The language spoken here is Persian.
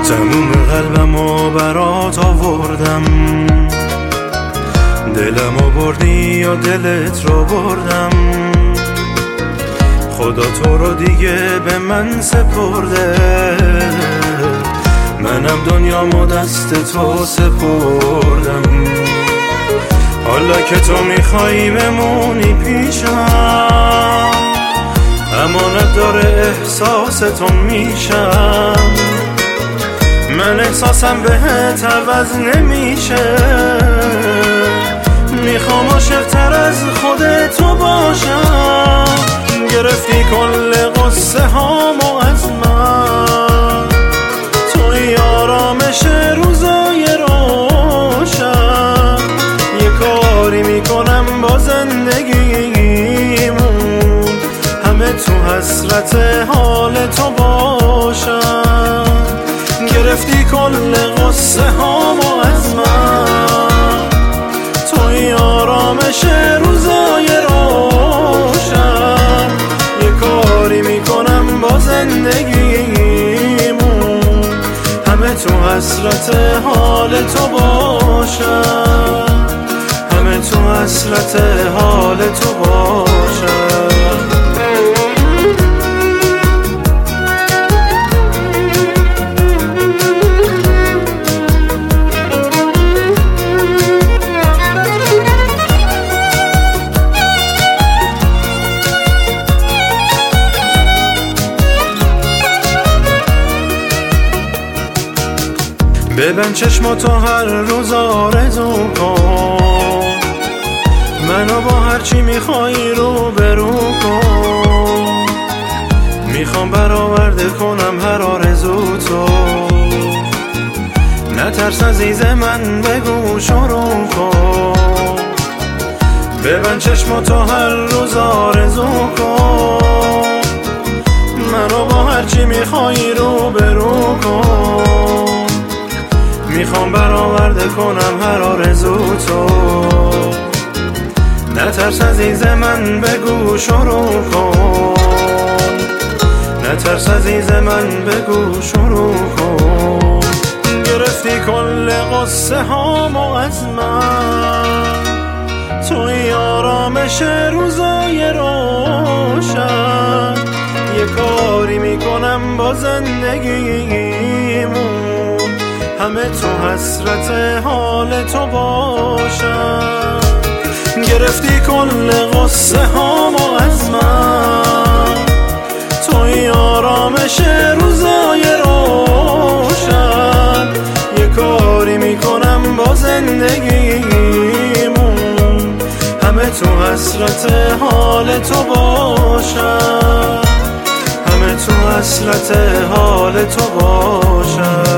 تموم قلبمو برات آوردم، دلمو بردی یا دلت رو بردم. خدا تو رو دیگه به من سپرده، منم دنیامو دست تو سپردم. حالا که تو میخوایی بمونی پیشم، امانت داره احساستون میشم. من احساسم بهت عوض نمیشه، میخوام عاشق‌تر از خودتو باشم. گرفتی کل قصه هامو از من، توی آرامش روزای روشن. یه کاری میکنم با زندگیمون، همه تو حسرت حال تو باشم. گرفتی کل قصه هامو از من، توی آرامش روزای روشن. یه کاری میکنم با زندگیمون، همه تو حسرت حال تو باشن. همه تو حسرت حال تو باشن. ببند چشماتو هر روز آرزو کن، منو با هرچی میخوایی رو برو کن. میخوام برآورده کنم هر آرزو تو، نترس عزیز من بگو شروع کن. ببند چشماتو هر روز آرزو کن، منو با هرچی میخوایی رو برو کن. میخوام برآورده کنم هر آرزو تو، نترس عزیز من بگو شروع کن. نترس عزیز من بگو شروع کن. گرفتی کل قصه هامو از من، توی آرامش روزای روشن. یه کاری میکنم با زندگیمون، همه تو حسرت حال تو باشن. گرفتی کل قصه هامو از من، توی آرامش روزای روشن. یه کاری میکنم با زندگیمون، همه تو حسرت حال تو باشن. همه تو حسرت حال تو باشن.